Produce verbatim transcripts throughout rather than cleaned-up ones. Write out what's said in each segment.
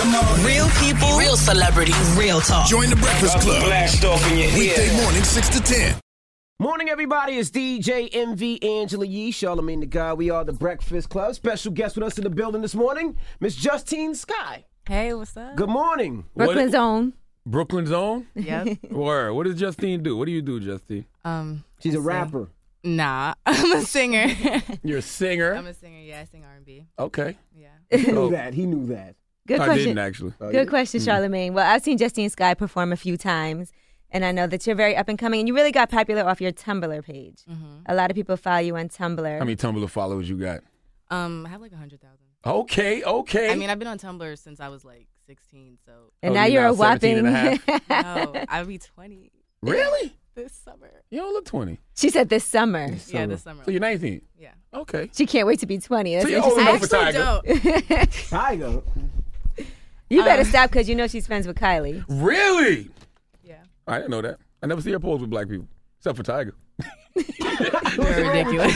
Real people, real celebrities, real talk. Join the Breakfast Club. Blast off in your ear. Weekday morning, six to ten. Morning, everybody. It's D J M V Angela Yee, Charlamagne the God. We are the Breakfast Club. Special guest with us in the building this morning, Miss Justine Skye. Hey, what's up? Good morning. Brooklyn's own. Brooklyn's own? Yep. Word. What does Justine do? What do you do, Justine? Um, She's I a sing. rapper. Nah, I'm a singer. You're a singer? I'm a singer. Yeah, I sing R and B. Okay. Yeah. He knew Oh. that. He knew that. Good I question. didn't actually. Oh, Good yeah? question, Charlamagne. Well, I've seen Justine Skye perform a few times, and I know that you're very up and coming, and you really got popular off your Tumblr page. Mm-hmm. A lot of people follow you on Tumblr. How many Tumblr followers you got? Um, I have like a hundred thousand. Okay, okay. I mean, I've been on Tumblr since I was like sixteen. So and Oh, now you're you're a now seventeen whopping. and a no, I'll be twenty really? this summer. You don't look twenty. She said this summer. Yeah, this summer. So you're nineteen. Yeah. Okay. She can't wait to be twenty. That's So you're interesting. old I enough for actually Tiger. don't. Tiger. You better Um, stop because you know she's friends with Kylie. Really? Yeah. I didn't know that. I never see her pose with black people, except for Tiger. Very ridiculous.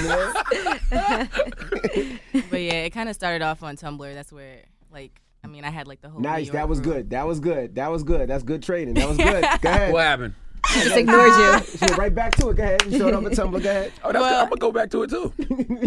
But yeah, it kind of started off on Tumblr. That's where, like, I mean, I had like the whole. New Nice. York That was crew. good. That was good. That was good. That's good trading. That was good. Go ahead. What happened? She just ignored you. She went right back to it. Go ahead. You showed up on Tumblr. Go ahead. Oh, that's Well- I'm gonna go back to it too.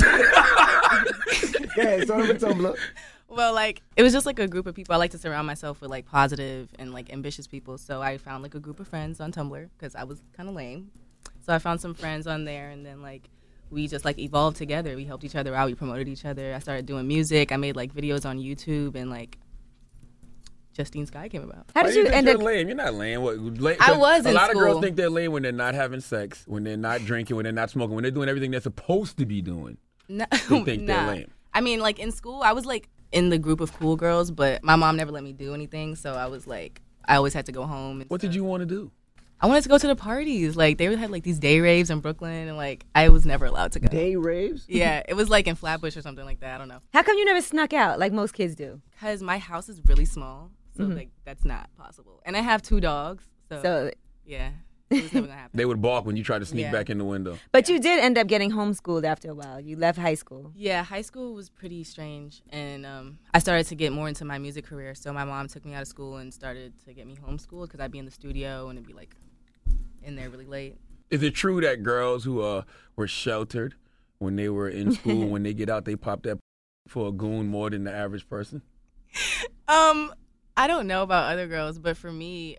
Go ahead. Showed up on Tumblr. Well, like, it was just like a group of people. I like to surround myself with like positive and like ambitious people. So I found like a group of friends on Tumblr because I was kind of lame. So I found some friends on there, and then like we just like evolved together. We helped each other out. We promoted each other. I started doing music. I made like videos on YouTube, and like Justine Skye came about. How Why did do you think end you're up? lame? You're not lame. What, lame I was A in lot of girls school. think they're lame when they're not having sex, when they're not drinking, when they're not smoking, when they're doing everything they're supposed to be doing. No, They think they're nah. lame. I mean, like in school, I was like in the group of cool girls, but my mom never let me do anything. So I was like, I always had to go home. And What did stuff. you want to do? I wanted to go to the parties. Like they had like these day raves in Brooklyn, and like I was never allowed to go. Day raves. Yeah, it was like in Flatbush or something like that. I don't know. How come you never snuck out like most kids do? Because my house is really small, so Mhm. like that's not possible. And I have two dogs, so, So, yeah, it was never gonna happen. They would balk when you tried to sneak Yeah. back in the window. but you did end up getting homeschooled after a while. You left high school. Yeah, high school was pretty strange, and um, I started to get more into my music career. So my mom took me out of school and started to get me homeschooled because I'd be in the studio and it'd be like in there really late. Is it true that girls who uh, were sheltered when they were in school, when they get out, they pop that for a goon more than the average person? Um, I don't know about other girls, but for me,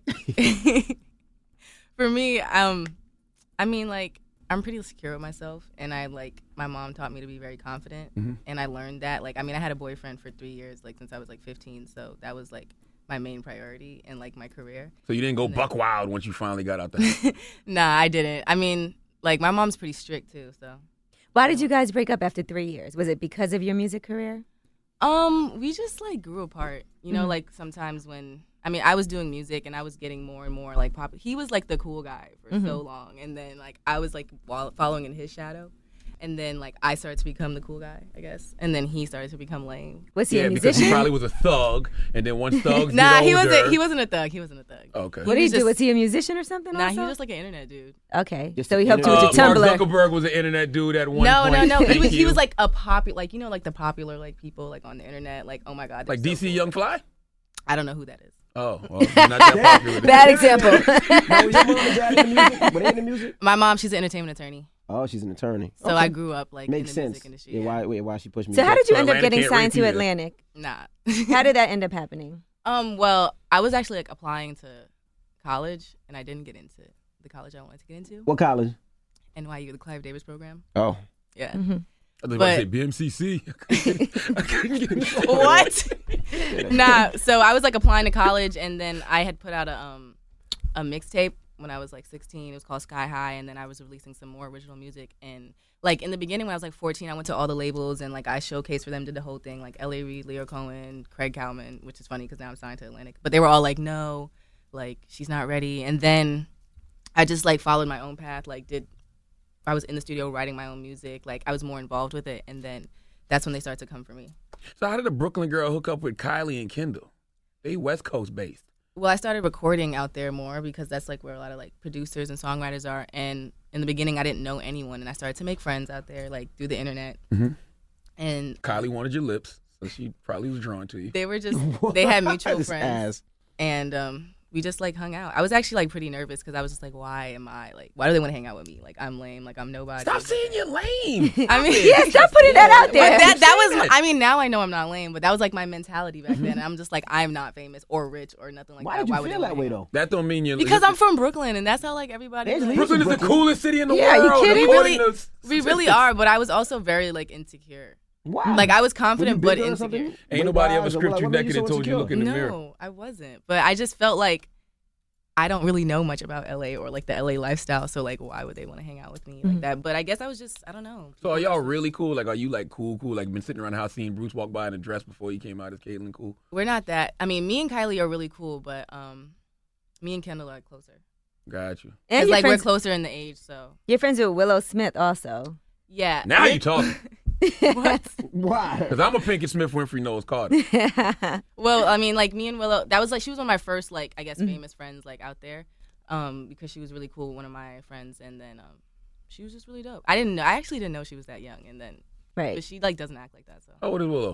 for me, um, I mean, like, I'm pretty secure with myself, and I, like, my mom taught me to be very confident, Mhm. and I learned that. Like, I mean, I had a boyfriend for three years, like, since I was, like, fifteen, so that was, like, my main priority in, like, my career. So you didn't go No. buck wild once you finally got out the house. Nah, I didn't. I mean, like, my mom's pretty strict, too, so. Why did you guys break up after three years? Was it because of your music career? Um, we just like grew apart. You know, Mhm. like sometimes when I mean, I was doing music and I was getting more and more like pop. He was like the cool guy for Mhm. so long, and then like I was like while following in his shadow, and then like I started to become the cool guy, I guess, and then he started to become lame. Was he yeah, a because musician? he probably was a thug, and then once thugs Nah, get he older, wasn't. He wasn't a thug. He wasn't a thug. Okay. What did he he was do? just- Was he a musician or something? Nah, also? he was just like an internet dude. Okay, Just so he the helped you internet. with your Uh, Mark Tumblr. Zuckerberg was an internet dude at one No, point. no, no. He Thank was he you. was like a popular, like you know, like the popular like people like on the internet. Like oh my god, they're like so D C cool. Young Fly. I don't know who that is. Oh, well, he's not that popular. Bad example. Now, was your mom and dad in the music? Were they in the music? My mom, she's an entertainment attorney, Oh, she's an attorney. so I grew up like Makes in the sense. music industry. Yeah, yeah. why? Wait, why she pushed me? So how did you So end up Atlantic getting can't signed rape to you then. Atlantic? Nah. How did that end up happening? Um, well, I was actually like applying to college, and I didn't get into the college I wanted to get into, What college? N Y U, the Clive Davis program. Oh, Yeah. Mm-hmm. I was about to But- say B M C C. I couldn't get in. What? Nah. So I was like applying to college, and then I had put out a um a mixtape when I was like sixteen. It was called Sky High, and then I was releasing some more original music. And like in the beginning, when I was like fourteen, I went to all the labels and like I showcased for them, did the whole thing, like L A Reid, Leo Cohen, Craig Cowman, which is funny because now I'm signed to Atlantic. But they were all like, no, like she's not ready. And then I just like followed my own path, like did. I was in the studio writing my own music. Like I was more involved with it, and then that's when they started to come for me. So how did a Brooklyn girl hook up with Kylie and Kendall? They West Coast based. Well, I started recording out there more because that's like where a lot of like producers and songwriters are. And in the beginning, I didn't know anyone, and I started to make friends out there, like through the internet. Mhm. And Kylie wanted your lips. So she probably was drawn to you. They were just they had mutual This friends, ass. and um, we just like hung out. I was actually like pretty nervous because I was just like, why am I like, why do they want to hang out with me? Like I'm lame, like I'm nobody. Stop saying you're lame. I mean, Yeah, stop putting that out But there. that that was saying my, I mean now I know I'm not lame, but that was like my mentality back then. And I'm just like I'm not famous or rich or nothing like Why that. did you would they feel wanna that way hang out? though? That don't mean you're Because I'm from Brooklyn, and that's how like everybody. Angela, like, you- Brooklyn is the Brooklyn. coolest city in the Yeah, you world. kidding? we according really, to we really statistics. are, but I was also very like insecure. Wow. Like I was Were you confident but bigger or something? insecure. Ain't Weight nobody ever wise or stripped what- you what made naked so and told you insecure? look in the no, mirror. I wasn't. But I just felt like I don't really know much about L A or like the L A lifestyle. So like, why would they want to hang out with me like that? But I guess I was just, I don't know. So are y'all really cool? Like, are you like cool, cool? Like, been sitting around the house seeing Bruce walk by in a dress before he came out as Caitlyn cool? We're not that. I mean, me and Kylie are really cool, but um, me and Kendall are closer. Got you. And It's you're like friends, we're closer in the age, so you're friends with Willow Smith also. yeah. Now you talking. What? Why? Because I'm a Pinkett Smith Winfrey Knowles Carter. Well, I mean, like me and Willow, that was like she was one of my first like I guess Mm-hmm. famous friends like out there, um, because she was really cool with one of my friends, and then um, she was just really dope. I didn't know, I actually didn't know she was that young, and then but Right. she like doesn't act like that, so How old is Willow?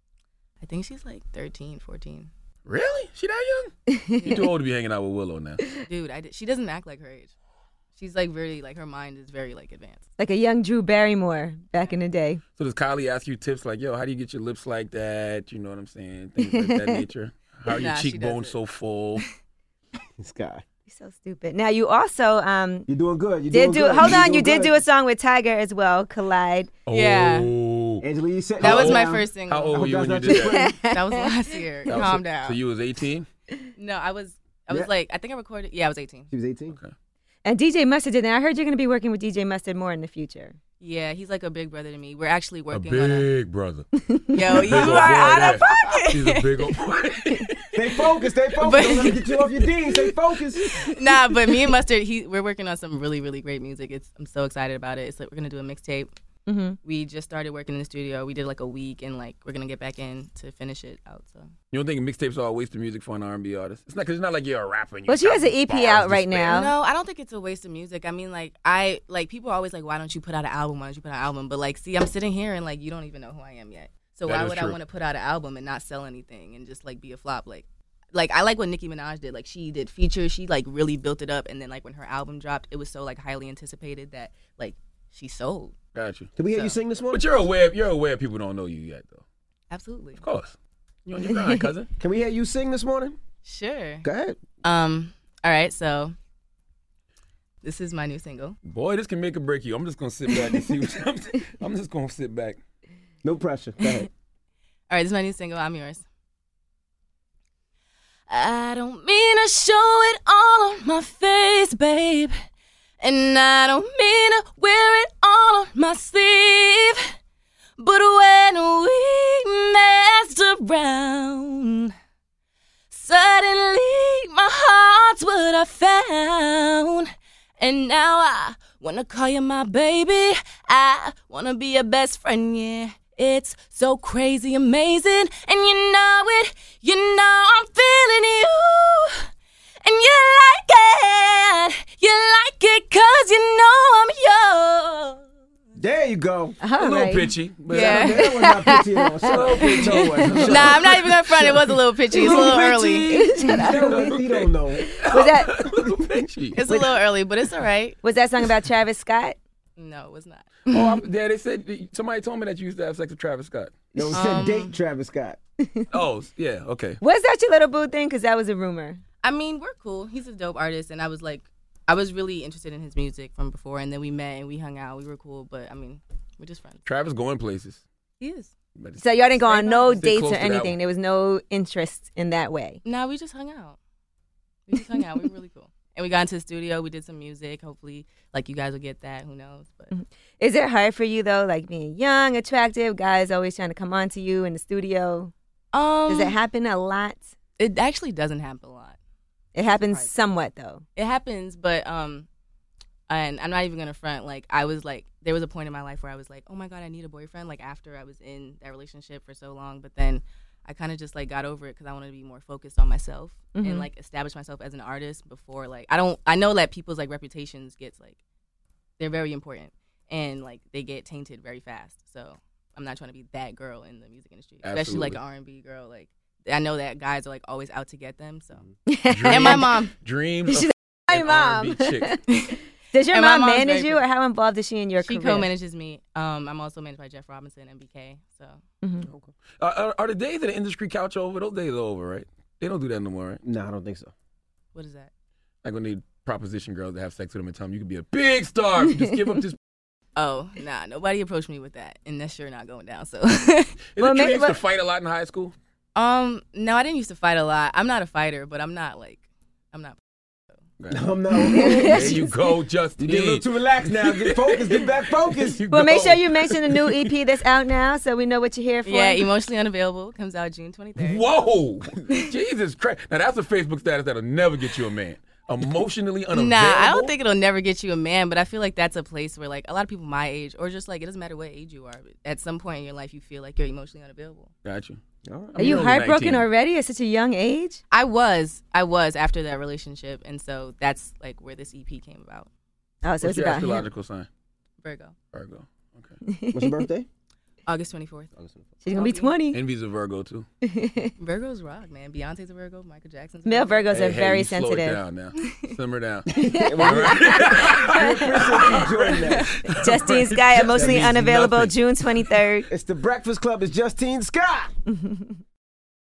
I think she's like thirteen, fourteen. Really? She that young? You're too old to be hanging out with Willow now. Dude, I did, she doesn't act like her age. She's like very like her mind is very like advanced. Like a young Drew Barrymore back in the day. So does Kylie ask you tips like, yo, how do you get your lips like that? You know what I'm saying? Things like that nature. How are your Nah, she cheekbones doesn't. so full? This guy. You're so stupid. Now you also um You're doing good. You're did doing do good. hold You're on, you doing did good. do a song with Tiger as well, Collide. Yeah. Oh. Angela, you said That was my down. first single. How old I were hope you when you that's did not that? your That was last year. That was- Calm so, down. So you was eighteen? No, I was I was Yeah. like I think I recorded yeah, I was eighteen. She was eighteen. Okay. And D J Mustard did. And I heard you're gonna be working with D J Mustard more in the future. Yeah, he's like a big brother to me. We're actually A working on a big brother. Yo, you Big old boy, are out that. of pocket. He's a big old boy. Stay focused. Stay focused. But- Don't let me get you off your D. Stay focused. Nah, but me and Mustard, he we're working on some really, really great music. It's I'm so excited about it. It's like we're gonna do a mixtape. Mm-hmm. We just started working in the studio. We did like a week, and like we're gonna get back in to finish it out. So You don't think mixtapes are a waste of music for an R and B artist? It's not because it's not like you're a rapper. And you Well, she got has an E P bars out to right spare. now. no, I don't think it's a waste of music. I mean, like I like people are always like, why don't you put out an album? Why don't you put out an album? But like, see, I'm sitting here and like you don't even know who I am yet. So That why is would I true. want to put out an album and not sell anything and just like be a flop? Like, like I like what Nicki Minaj did. Like she did features. She like really built it up, and then like when her album dropped, it was so like highly anticipated that like she sold. Got you. Did we hear So- you sing this one? But you're aware. You're aware people don't know you yet, though. Absolutely. Of course. You're on your grind, cousin. Can we hear you sing this morning? Sure. Go ahead. Um. All right. So this is my new single. Boy, this can make or break you. I'm just gonna sit back and see. What I'm, I'm just gonna sit back. No pressure. Go ahead. All right. This is my new single. I'm yours. I don't mean to show it all on my face, babe. And I don't mean to wear it all on my sleeve. But when we messed around, suddenly my heart's what I found. And now I wanna call you my baby. I wanna be your best friend, yeah. It's so crazy, amazing. And you know it, you know I'm feeling you. And you like it, you like it cause you know I'm yours. There you go. All A little right. pitchy, but Yeah. That was not pitchy at all. Shut up. No, it wasn't. Shut Nah, up. I'm not even gonna front. It was a little pitchy. It's a little early. Shut up. He don't know. Was that a little pitchy. It's a little early, but it's all right. was that song about Travis Scott? No, it was not. Oh, I'm, yeah, they said somebody told me that you used to have sex with Travis Scott. No, it said Um, date Travis Scott. Oh, yeah, okay. Was that your little boo thing? Because that was a rumor. I mean, we're cool. He's a dope artist, and I was like, I was really interested in his music from before, and then we met and we hung out. We were cool, but I mean, we're just friends. Travis going places. He is. But it's- So y'all didn't go on no Stay dates close or to that anything. one. There was no interest in that way. Nah, we just hung out. We just hung out. We were really cool. And we got into the studio. We did some music. Hopefully, like, you guys will get that. Who knows? But Is it hard for you though, like being young, attractive, guys always trying to come on to you in the studio? um, Does it happen a lot? It actually doesn't happen a lot. It happens Right. somewhat though. It happens, but um, and I'm not even gonna front. Like, I was like, there was a point in my life where I was like, oh my god, I need a boyfriend. Like, after I was in that relationship for so long, but then I kind of just like got over it because I wanted to be more focused on myself Mhm. and like establish myself as an artist before like I don't I know that people's like reputations gets like they're very important and like they get tainted very fast. So I'm not trying to be that girl in the music industry, especially like Absolutely. an R and B girl. Like I know that guys are like always out to get them. So Dream, and my mom. Dream She's of my an mom. R and B chick. Does your And my mom mom's manage very you, or how involved is she in your She career? co-manages me. Um, I'm also managed by Jeff Robinson, M B K. So Uh, are, are the days of the industry couch over? Those days are over, right? They don't do that no more, right? No, I don't think so. what is that? Like when they proposition girls to have sex with them and tell them you can be a big star if you just give up this. Oh, nah, nobody approached me with that, and that's sure not going down. So, Is Well, it true maybe- you used to but- fight a lot in high school? um, no, I didn't used to fight a lot. I'm not a fighter, but I'm not like, I'm not. I'm not. There you go, Justin. You get a little too relaxed now. Get focused. Get back focused. You Well, make go. sure you mention the new E P that's out now, so we know what you're here for. Yeah, emotionally unavailable comes out June twenty-third. Whoa, Jesus Christ! Now that's a Facebook status that'll never get you a man. Emotionally unavailable. Nah, I don't think it'll never get you a man, but I feel like that's a place where like a lot of people my age, or just like it doesn't matter what age you are, but at some point in your life you feel like you're emotionally unavailable. Got you. All right. Are you only heartbroken nineteen. already at such a young age? I was, I was after that relationship, and so that's like where this E P came about. Oh, so What's it's your about him. astrological sign? Virgo, Virgo. Okay. What's your birthday? August twenty-fourth. She's gonna be twenty. Envy's a Virgo too. Virgos rock, man. Beyonce's a Virgo, Michael Jackson's a Male Virgo. Virgos Hey, are hey, very you slow it sensitive. down now. Simmer down. We appreciate you joining that. Justine Sky, emotionally means unavailable, nothing. June twenty-third. It's the Breakfast Club. It's Justine Scott.